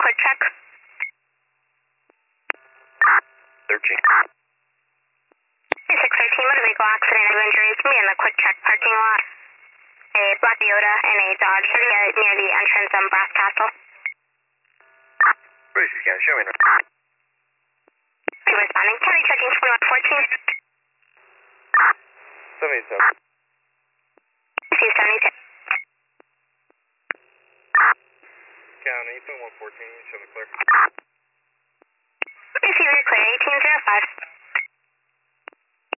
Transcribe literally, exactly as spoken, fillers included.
quick check. thirteen. six thirteen, motor vehicle accident, no injuries. Me in the quick check parking lot. A black Toyota and a Dodge near, near the entrance on Brass Castle. British scan, show me now. Responding, county checking twenty-one fourteen. seventy-seven. C seventy-two. County, twenty-one fourteen, show me clear. Receiver clear, eighteen oh five.